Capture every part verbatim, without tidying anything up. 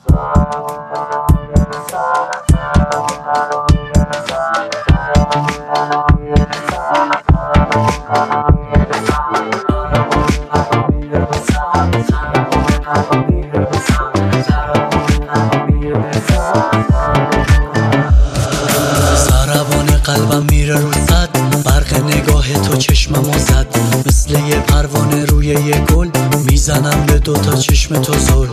قلبم میره رو صد، برق نگاه تو چشممو زد، مثل یه پروانه روی یه گل، میزنم به دوتا چشم تو زل.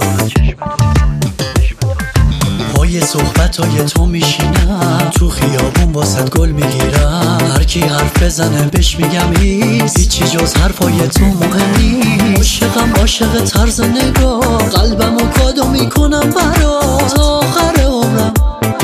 پای صحبتای تو میشینم، تو خیابون واسد گل میگیرم، هر کی حرف بزنه بهش میگم ایست، هیچی جز حرفای تو مهم نیست. عاشقم عاشق طرز نگاه، قلبمو کادو میکنم برات، تا آخر عمرم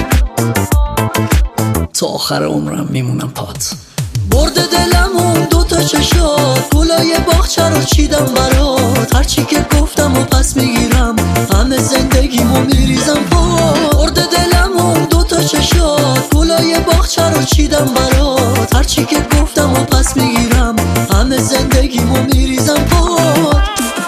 تا آخر عمرم میمونم پات. برده دلم اون دوتا چشات، گلای باغچه رو چیدم برات، هرچی که گفتم و پس میگیرم، همه زندگیمو میریزم پات. برده دلم اون دوتا چشات، گلای باغچه رو چیدم برات، هرچی که گفتم و پس میگیرم، همه زندگیمو میریزم پات.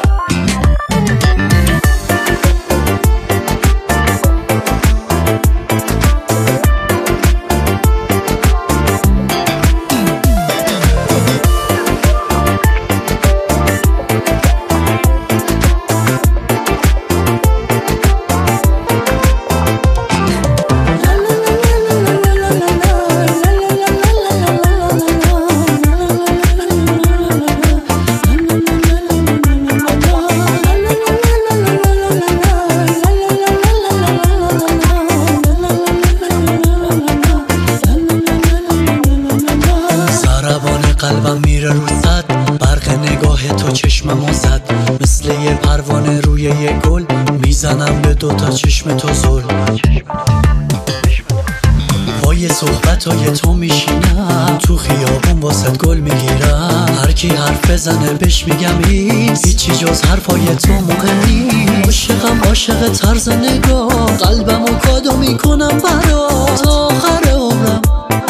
قلبم میره رو صد، برق نگاه تو چشممو زد، مثل یه پروانه روی یه گل، میزنم به دوتا چشم تو زل. پای صحبتای تو میشینم، تو خیابون واسد گل میگیرم، هر کی حرف بزنه بهش میگم ایست، هیچی جز حرفای تو مهم نیست. عاشقم عاشق طرز نگاه، قلبمو کادو میکنم برات، تا آخر عمرم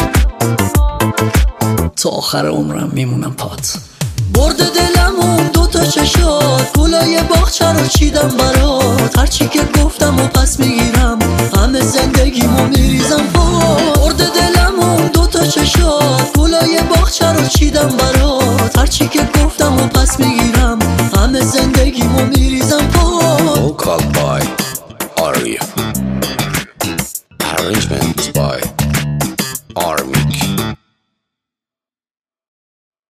تا آخر عمرم میمونم پات. برده دلم اون دوتا چشات، گلای باغچه رو چیدم برات، هرچی که گفتم و پس میگیرم، همه زندگیمو میریزم پات. برده دلم اون دوتا چشات، گلای باغچه رو چیدم برات، هرچی که گفتم و پس میگیرم، همه زندگیمو میریزم پات. Vocal by Aria. Arrangement